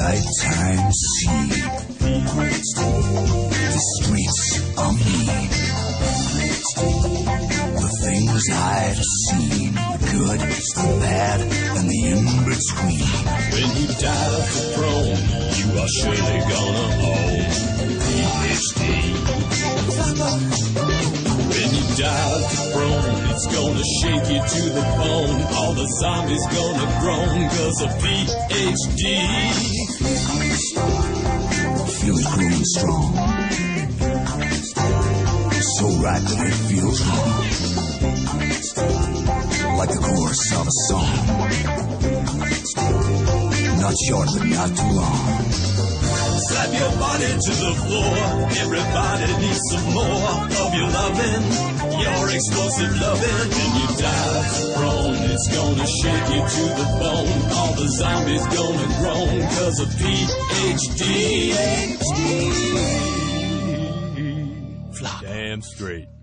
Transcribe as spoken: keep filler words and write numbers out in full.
nighttime scene. The streets are mean. The things I've seen, the good, the bad, and the in-between. When you die off the throne, you are surely gonna own P H D. When you die off the throne, it's gonna shake you to the bone. All the zombies gonna groan cause of P H D. Feels growing strong. So right that it feels wrong. Like the chorus of a song. Not short but not too long. Slap your body to the floor. Everybody needs some more of your loving, your explosive loving. When you die off the throne, it's gonna shake you to the bone. All the zombies gonna groan cause of P H D. Fly damn straight.